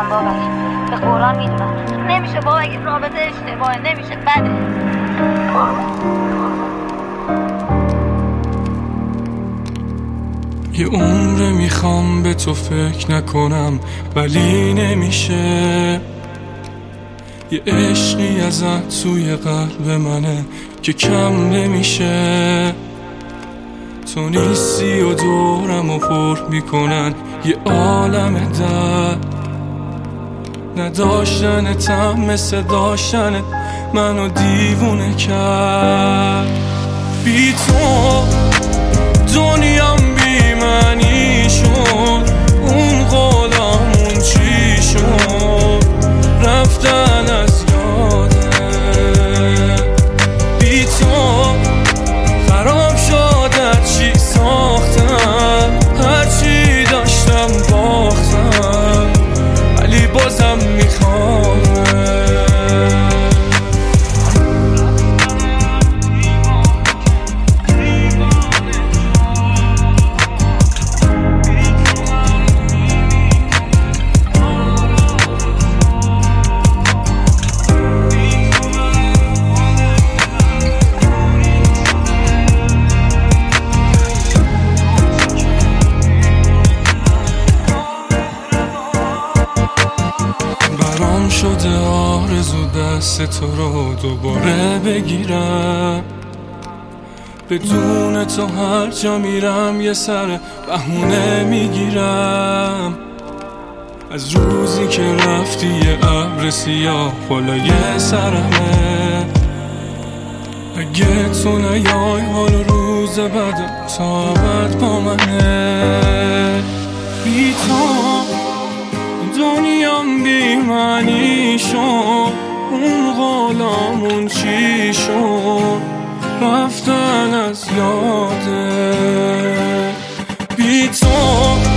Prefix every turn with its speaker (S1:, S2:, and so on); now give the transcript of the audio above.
S1: بابک، به قرآن میدونم نمیشه بابک، این رابطه اشتباهه، نمیشه، بده.
S2: یه عمره میخوام به تو فکر نکنم ولی نمیشه. یه عشقی ازت توی قلب منه که کم نمیشه. تو نیستی و دورم و پر میکنن یه عالم درد. نداشتنتم مثل داشتنت منو دیوونه کرد. بی تو دنیام بی معنی شد، اون غلامون چی شد، رفتن از یاده. بی تو خراب شد چی ساختم، هرچی داشتم باختم، ولی بازم میخوام. شده آرزو دست تو رو دوباره بگیرم. بدون تو هر جا میرم یه سر بهونه میگیرم. از روزی که رفتی یه ابر سیاه بالای سرمه. اگه تو نیای حال روز بعد تا ابد با منه. بی تو دنیام بی معنی شد، اون غلامون چی شد، رفتن از یاده. بی تو